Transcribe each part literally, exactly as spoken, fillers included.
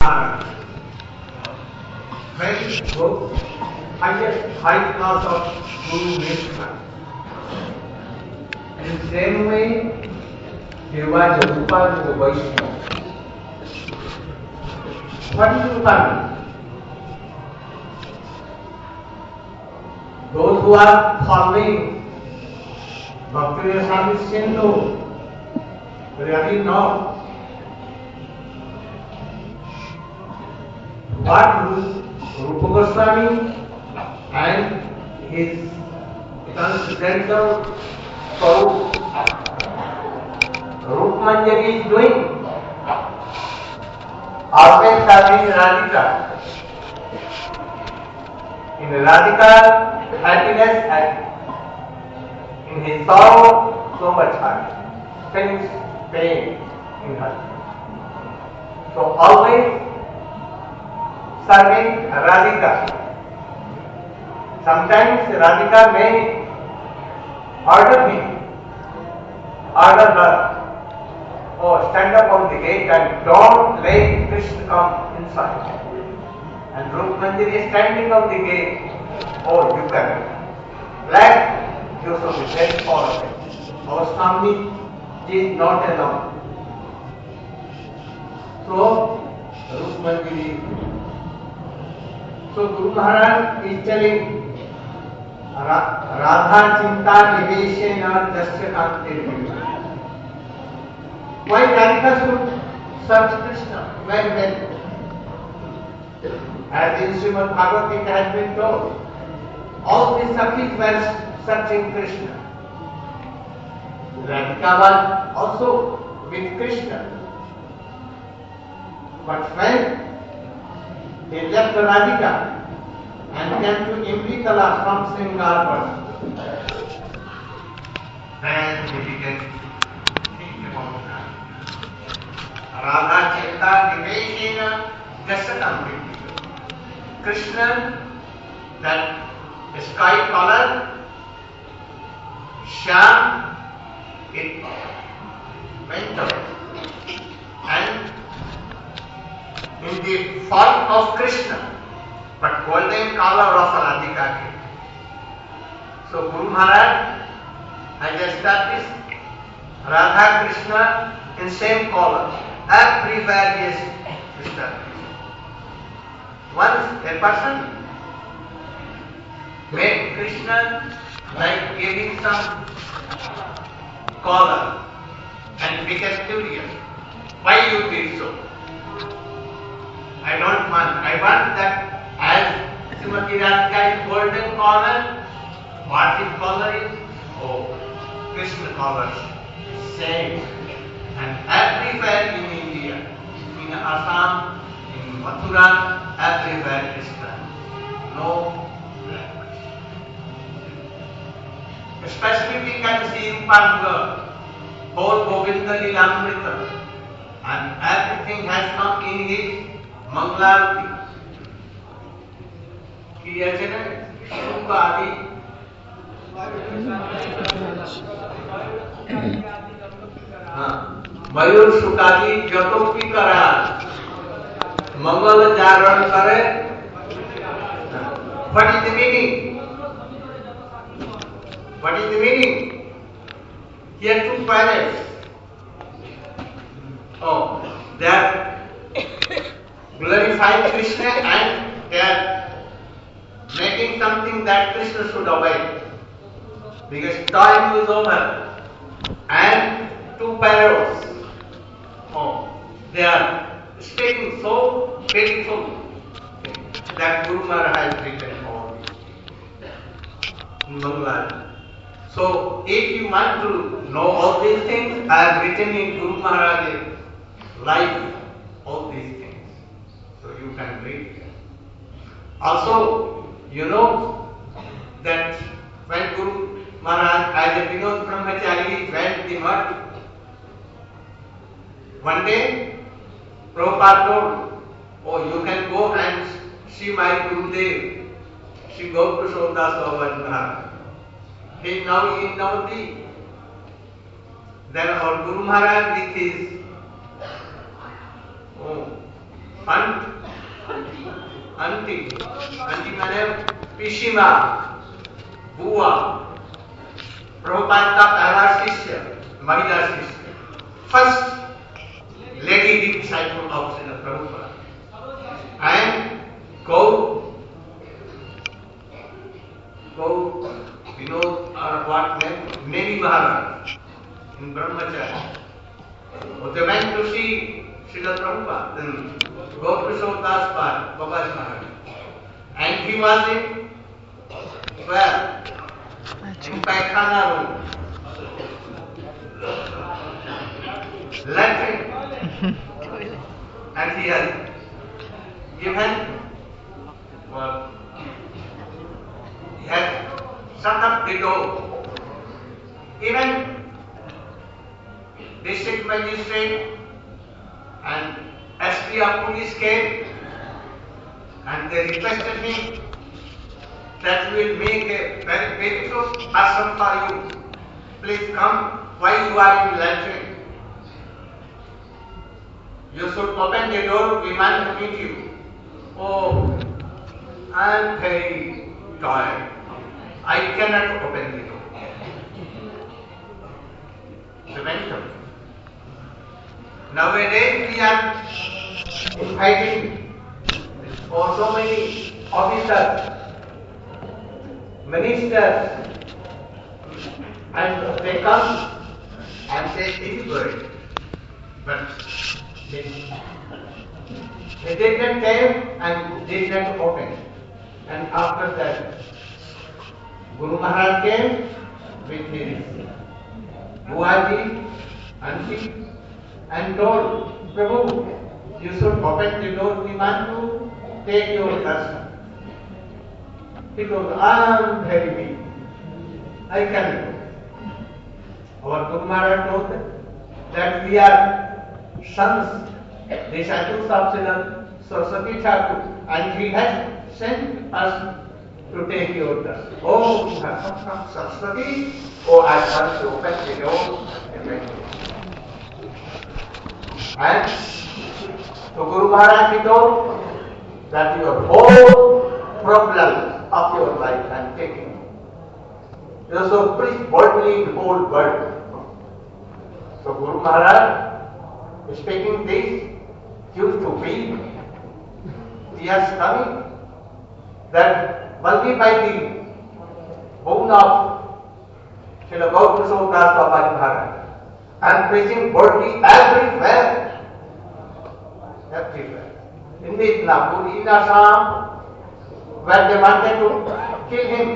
Maharaj. Very good, highest high class of Guru Nishma. In the same way, there was a Rupa to Vaishnava. What is Rupa? Those who are following Bhakti Swami Sindhu, really know what Rupa Goswami and his transcendental soul Rup Manjari is doing. Always serving Radhika. In Radhika, happiness, and in his sorrow, so much happiness. Things pain in her. So always serving Radhika. Sometimes Radhika may order him, order her, oh, stand up on the gate and don't let Krishna come inside. And Rup Manjari is standing on the gate. Oh, you can. Let you should be very forward. Our Swami is not alone. So, Rup Manjari. So, Guru Maharaj is telling Radha Chinta Niveshena Jasya Kante. Why Radhika should serve Krishna? Well, well. As in Srimad Bhagavad Gita has been told, all the Sakhis were searching Krishna. Radhika was also with Krishna. But when they left Radhika and came to Imritala from Sringarpur, then they began to think about Radhika. Radha Chinta Niveshena Jasatam. Krishna, that sky color, Shyam, it went up. And in the form of Krishna, but golden color of Radhika. So Guru Maharaj has established Radha Krishna in same color. Everywhere he is established. Once a person made Krishna like giving some color and became curious. Why you did so? I don't want. I want that as Srimati Radhika is golden color, what his color is? Oh, Krishna color. Same. And everywhere in India, in Assam, in Mathura, everywhere Krishna. No black. Especially we can see in Panga, whole Govinda Lilamrita, and everything has come in his Mangalarti. He has a Shukadi. Mayur Shukadi Jatopi Kara. Mangal Jaran Kare. What is the meaning? What is the meaning? Here two planets. Oh, they are glorifying Krishna and they are making something that Krishna should obey. Because time is over. And two parrots. Oh, they are speaking so beautiful that Guru Maharaj has written all in Bangla. So, if you want to know all these things, I have written in Guru Maharaj's life all these things. So you can read. Also, you know that when Guru Maharaj, as a Vinod Brahmachari, went the mud, one day, Prabhupada told, oh, you can go and see my Gurudev, Shri Gopashodas Maharaj. He is now in Navadvip. Then our Guru Maharaj with his oh, aunty aunty मैंने पिशीमा बुआ प्रभुपाद का पहला शिष्य महिला शिष्य first lady disciple of Srila Prabhupada and go go Vinod और what name Nemi Maharaj in brahmachari they went to see Srila Prabhupada, then Gaur-Kishore Das Babaji Maharaj. And he was in where? In Paikhana room. Latrine. And he has given, well, he had shut up the door. Even district magistrate and S P of police came and they requested him that we will make a very beautiful ashram for you. Please come while you are in latrine. You should open the door, we want to meet you. Oh, I am very tired. I cannot open the door. The mentor. Nowadays we are inviting for so many officers, ministers, and they come and say deliberate, but they, they did not come and did not open. And after that, Guru Maharaj came with his Buaji, Auntie, and told Prabhu, you should open the door, we want to take your darshan. He told, I am very weak, I cannot go. Our Guru Maharaj told that we are sons, disciples of Srila Saraswati Thakur, and he has sent us to take your darshan. Oh, you have come from Saraswati? Oh, I want to open the door and make it. And so Guru Maharaj he told that your whole problem of your life I am taking. You so please boldly the whole world. So Guru Maharaj speaking this used to weep. Tears coming that only by the boon of Srila Gaur-Kishore Das Babaji Maharaj and preaching boldly everywhere. Everywhere. In Midnapur, in Assam, where they wanted to kill him.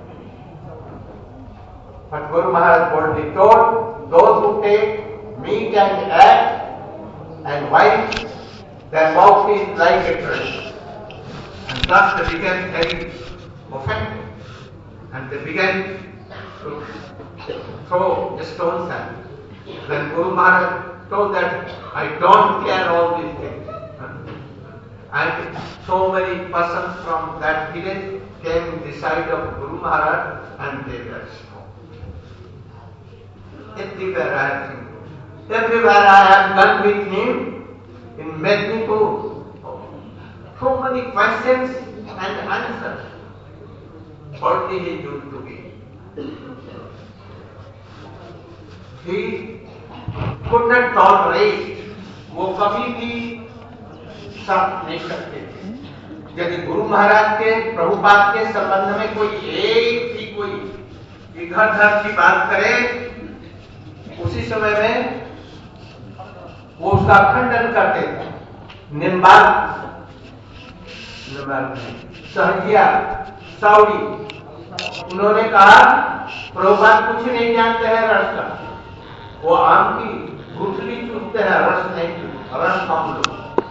But Guru Maharaj boldly told, those who take meat and egg and white, their mouth is like a tree. And thus they began very offended. And they began to throw stones at him. Then Guru Maharaj told that I don't care all these things. And so many persons from that village came in the side of Guru Maharaj and they were stoned. Everywhere I have seen. Everywhere I have gone with him in Mednipur. So many questions and answers. What did he do to me? He could not tolerate, वो कभी भी सब नहीं सकते थे। यदि गुरु महाराज के प्रभुपाद के संबंध में कोई एक भी कोई इधर उधर की बात करे, उसी समय में वो उसका खंडन करते थे। निम्बाद, सहजिया, साउडी, उन्होंने कहा प्रभुपाद कुछ नहीं जानते हैं रस का, वो आम की गुठली चूसते हैं, रस नहीं चूसते, रस हम लोग।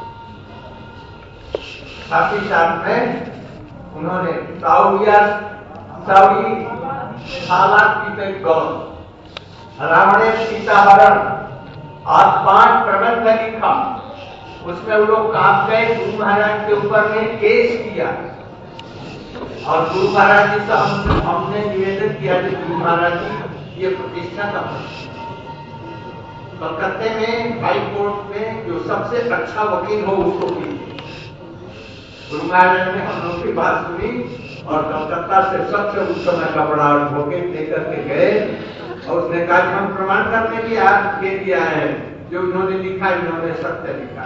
साथ ही साथ में उन्होंने साउडिया साउडी सालात पीते गौर, रावणे सीताहरण और पांच प्रबंध लिखा, उसमें वो लोग काम गए, गुरु महाराज के ऊपर में केस किया और गुरु महाराज जी से हम, हमने निवेदन किया कि गुरु महाराज जी ये प्रतिष्ठा का कलकत्ते में हाई कोर्ट में जो सबसे अच्छा वकील हो उसको कीजिए। गुरु महाराज ने हम लोग की बात सुनी और कलकत्ता से सबसे उस समय कपड़ा धोके लेकर के गए और उसने कहा कि हम प्रमाण करने के आज ये दिया है जो इन्होंने लिखा, इन्होंने सत्य लिखा।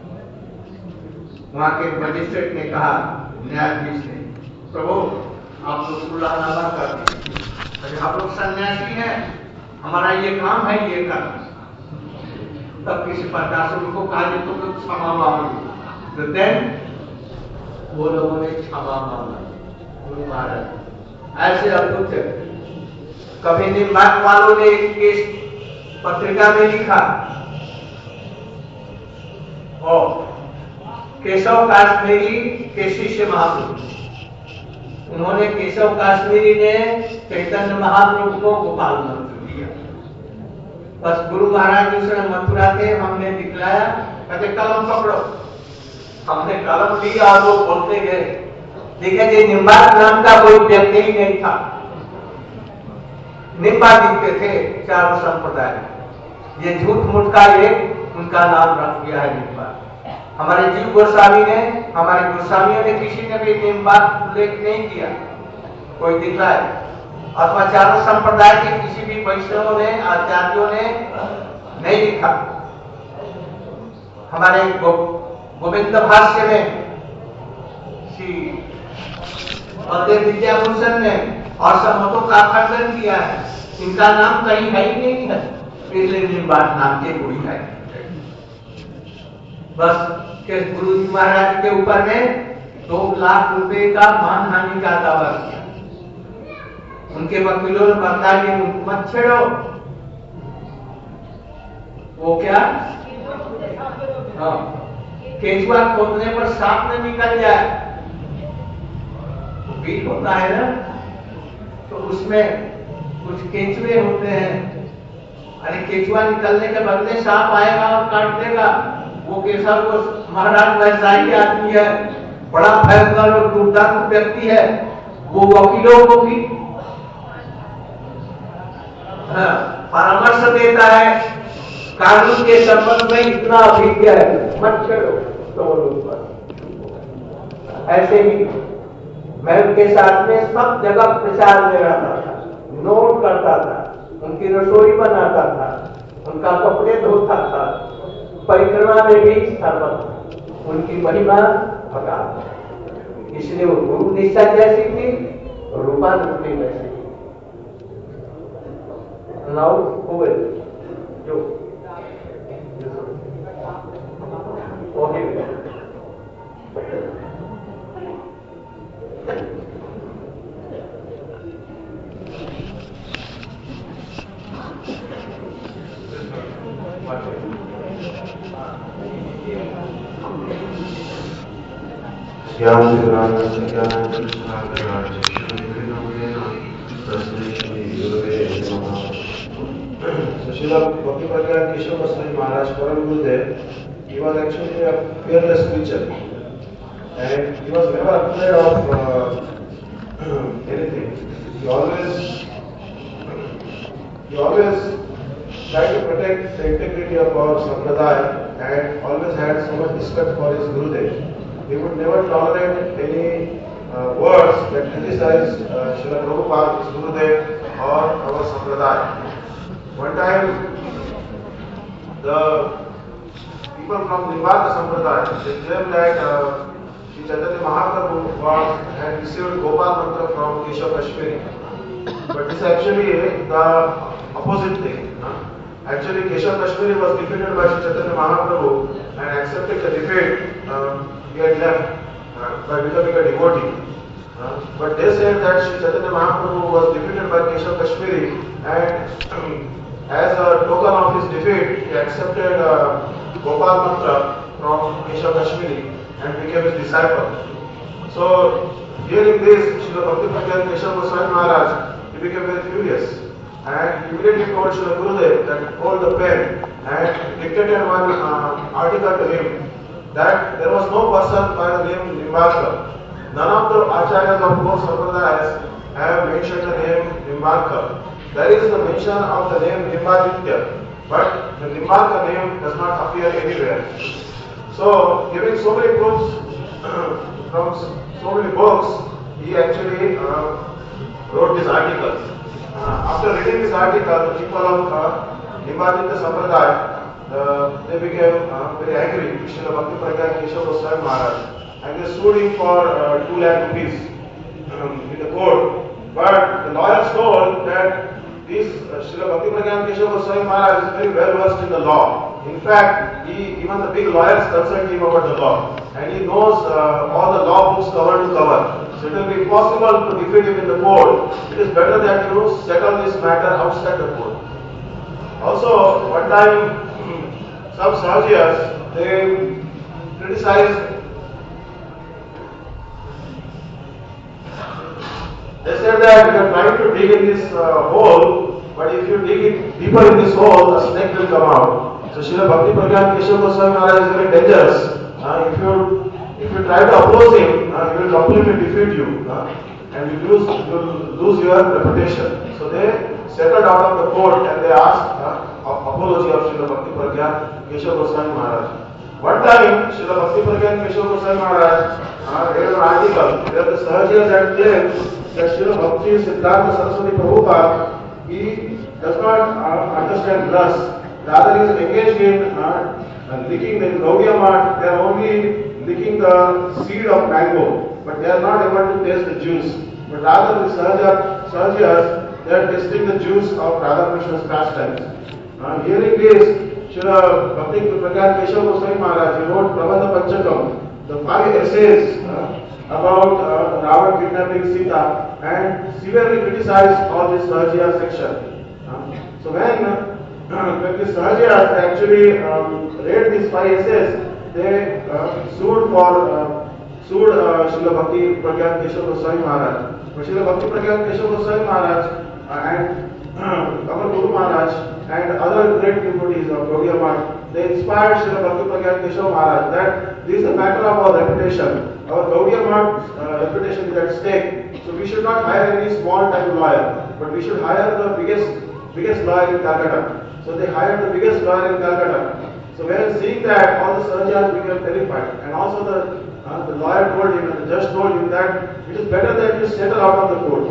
वहां के मजिस्ट्रेट ने कहा, न्यायाधीश ने, प्रभु आप लोग सुलहनामा कर दीजिए, आप लोग सन्यासी हैं, हमारा ये काम है, ये करना। तब किसी प्रकार उनको कहा कि तुम लोग क्षमा मांगो। तो देन वो लोगों ने क्षमा मांगा। गुरु महाराज ऐसे अद्भुत। कभी निम्बाक वालों ने एक केस पत्रिका में लिखा और केशव काश्मीरी के शिष्य महाप्रभु, उन्होंने केशव काश्मीरी ने चैतन्य महाप्रभु को गोपाल मंत्र दिया। बस गुरु महाराज दूसरे मथुरा थे, हमने दिखलाया, कहते कलम पकड़ो। हमने कलम लिया और वो बोलते गए। देखिए जी, निम्बाक नाम का कोई व्यक्ति ही नहीं था। निम्बादित्य थे चारों संप्रदाय, ये झूठ मूठ का एक उनका नाम रख दिया है निम्बाक। हमारे जीव गोस्वामी ने, हमारे गोस्वामियों ने किसी ने भी निम्बाक उल्लेख नहीं किया, कोई दिखलाए, अथवा चारों संप्रदाय के किसी भी वैष्णवों ने, आचार्यों ने नहीं लिखा। हमारे गो, गोविंद भाष्य में श्री बलदेव विद्याभूषण ने और सब मतों का खंडन किया है, इनका नाम कहीं है ही नहीं है, इसलिए निम्बाक नाम के गुरु है। बस के गुरु जी महाराज के ऊपर में दो लाख रुपए का मानहानि का दावा किया। उनके वकीलों ने बताया कि मत छेड़ो, वो क्या, हाँ, केंचुआ खोदने पर सांप न निकल जाए, वो बीट होता है ना, तो उसमें कुछ केंचुए होते हैं, अरे केंचुआ निकलने के बदले सांप आएगा और काट देगा। वो केशव को महाराज वैसा ही आदमी है, बड़ा भयंकर और दुर्दांत व्यक्ति है, वो वकीलों को भी परामर्श देता है, कानून के संबंध में इतना अभिज्ञ है, मत छेड़ो। तो ऐसे ही मैं उनके साथ में सब जगह प्रचार में रहता था, नोट करता था, उनकी रसोई बनाता था, उनका कपड़े धोता था, परिक्रमा में भी सर्वत्र उनकी महिमा भगा। इसलिए वो गुरु निष्ठा जैसी थी, रूपानुरूपी वैसी थी। नाउ हुए जो okay Bhakti Pragya Keshav Goswami Maharaj, Param Gurudev, he was actually a fearless preacher, and he was never afraid of uh, anything. He always, he always tried to protect the integrity of our sampradaya and always had so much respect for his Gurudev. He would never tolerate any uh, words that criticize uh, Srila Prabhupada, his Gurudev, or our sampradaya. One time, the people from Nimbaka Sampradaya, they claimed that uh, Sri Chaitanya Mahaprabhu was, had received Gopal Mantra from Keshav Kashmiri. But this is actually the opposite thing. Huh? Actually, Keshav Kashmiri was defeated by Sri Chaitanya Mahaprabhu and accepted the defeat uh, he had left uh, by becoming a devotee. Uh, but they said that Sri Chaitanya Mahaprabhu was defeated by Keshav Kashmiri and as a token of his defeat, he accepted uh, Gopal Mantra from Keshav Kashmiri and became his disciple. So, hearing this, Srila Bhakti Pragya Keshav Goswami Maharaj, he became very furious and immediately told Srila Gurudev that hold the pen and dictated one uh, article to him that there was no person by the name Nimbarkar. None of the acharyas of both sampradayas have mentioned the name Nimbarkar. There is the mention of the name Nimbaditya, but the Nimbarkar name does not appear anywhere. So, giving so many proofs from only books, he actually uh, wrote these articles. Uh, after reading this article, the people of uh, Nimbadita Sampradaya, uh, they became uh, very angry with Srila Bhakti Pragya Keshav Goswami Maharaj, and they sued him for uh, two lakh rupees um, in the court. But the lawyers told that this uh, Srila Bhakti Pragya Keshav Goswami Maharaj is very well versed in the law. In fact, he, even the big lawyers consulted him about the law, and he knows uh, all the law books cover to cover. So it will be impossible to defeat him in the court. It is better that you settle this matter outside the court. Also, one time, some Sahajias, they criticized, they said that we are trying to dig in this uh, hole, but if you dig it deeper in this hole, a snake will come out. So Srila Bhakti Pragya Keshav Goswami Maharaj is very dangerous. Uh, if you if you try to oppose him, uh, he will completely defeat you, uh, and you lose you will lose your reputation. So they settled out of the court and they asked uh, apology of Srila Bhakti Pragya Keshav Goswami Maharaj. One time, Srila Bhakti Pragya Keshav Goswami Maharaj uh, read an article where the Sahajiyas had claimed that Srila Bhakti Siddhanta Saraswati Prabhupada, he does not uh, understand rasa. Rather, he is engaged in uh, uh, licking the Gaudiya Math. They are only licking the seed of mango, but they are not able to taste the juice. But rather, the Sahaja, Sahajiyas, they are tasting the juice of Radha Krishna's pastimes. Uh, hearing this, Srila Bhakti Pragya Keshav Goswami Maharaj, he wrote Prabandha Panchakam, the five essays uh, about uh, Ravan kidnapping Sita, and severely criticized all this Sahajiya section. Uh, so when uh, when the Sahajiyas actually um, read these five essays, they uh, sued for uh, sued uh, Srila Bhakti Pragya Keshav Goswami Maharaj. But Srila Bhakti Pragya Keshav Goswami Maharaj uh, and uh, Amar Guru Maharaj and other great devotees of Gaudiya Math, they inspired Srila Bhakti Pragya Keshav Maharaj that this is a matter of our reputation. Our Gaudiya Math uh, reputation is at stake. So we should not hire any small time lawyer, but we should hire the biggest biggest lawyer in Calcutta. So they hired the biggest lawyer in Calcutta. So when seeing that, all the Sahajiyas became terrified. And also the, uh, the lawyer told him, and the judge told him that it is better that you settle out of the court.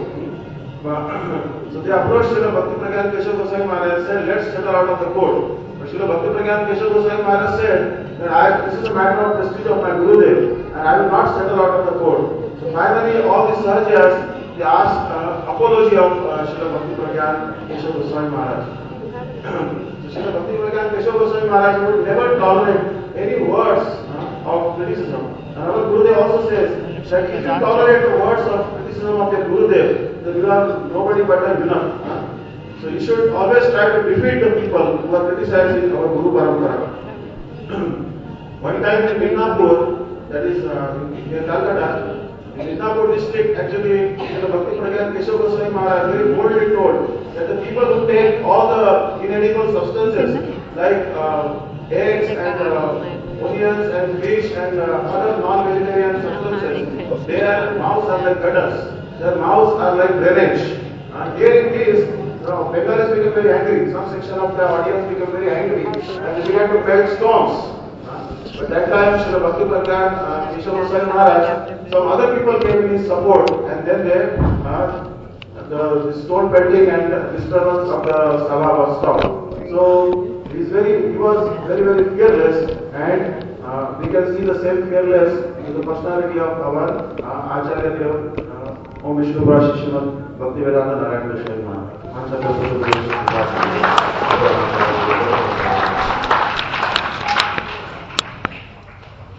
So they approached Srila Bhakti Pragya Keshav Goswami Maharaj and said, let's settle out of the court. But Srila Bhakti Pragya Keshav Goswami Maharaj said that I, this is a matter of prestige of my Gurudev, and I will not settle out of the court. So finally, all the Sahajiyas, they asked uh, apology of uh, Srila Bhakti Pragya Keshav Goswami Maharaj. So Srila Bhakti Pragya Keshav Goswami Maharaj would never tolerate any words uh, of criticism. And our Gurudev also says that if you tolerate the words of criticism of your Gurudev, then you are nobody but a Yuna. Uh. So you should always try to defeat the people who are criticizing our Guru Parampara. One time in Midnapur, that is uh, in Calcutta, in Midnapur district, actually, the Bhakti Pragya Keshav Goswami Maharaj very boldly told that the people who take all the inedible substances like uh, eggs and uh, onions and fish and uh, other non-vegetarian substances, their mouths are like gutters, their mouths are like drainage. Uh, hearing this, uh, Bengalis became very angry. Some section of the audience became very angry and they began to pelt stones. But that time, Srila Bhakti Pragya Keshav Goswami Maharaj, some other people came in his support, and then they, uh, the, the stone pelting and disturbance of the Sabha was stopped. So he is very, he was very, very fearless, and uh, we can see the same fearless in the personality of our uh, Acharya Dev, uh, Om Vishnu Bhashishman Bhakti Vedanta Narayana Krishna Maharaj.